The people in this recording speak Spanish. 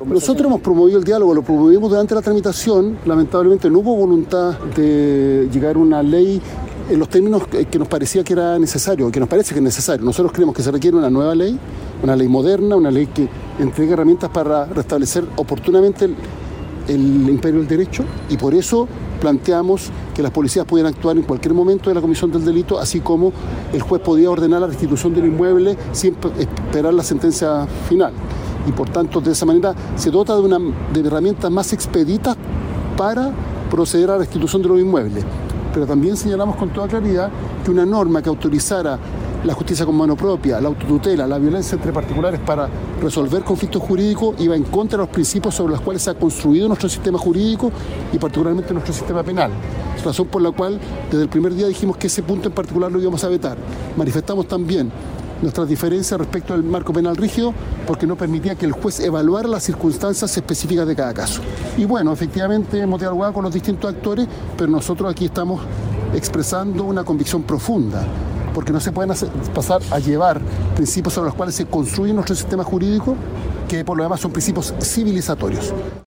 Nosotros hemos promovido el diálogo, lo promovimos durante la tramitación. Lamentablemente no hubo voluntad de llegar a una ley en los términos que nos parecía que era necesario, que nos parece que es necesario. Nosotros creemos que se requiere una nueva ley, una ley moderna, una ley que entregue herramientas para restablecer oportunamente el imperio del derecho, y por eso planteamos que las policías pudieran actuar en cualquier momento de la comisión del delito, así como el juez podía ordenar la restitución del inmueble sin esperar la sentencia final. Y por tanto, de esa manera se dota de herramientas más expeditas para proceder a la restitución de los inmuebles. Pero también señalamos con toda claridad que una norma que autorizara la justicia con mano propia, la autotutela, la violencia entre particulares para resolver conflictos jurídicos iba en contra de los principios sobre los cuales se ha construido nuestro sistema jurídico y particularmente nuestro sistema penal. Razón por la cual desde el primer día dijimos que ese punto en particular lo íbamos a vetar. Manifestamos también nuestras diferencias respecto al marco penal rígido porque no permitía que el juez evaluara las circunstancias específicas de cada caso. Y bueno, efectivamente hemos dialogado con los distintos actores, pero nosotros aquí estamos expresando una convicción profunda, porque no se pueden pasar a llevar principios sobre los cuales se construye nuestro sistema jurídico, que por lo demás son principios civilizatorios.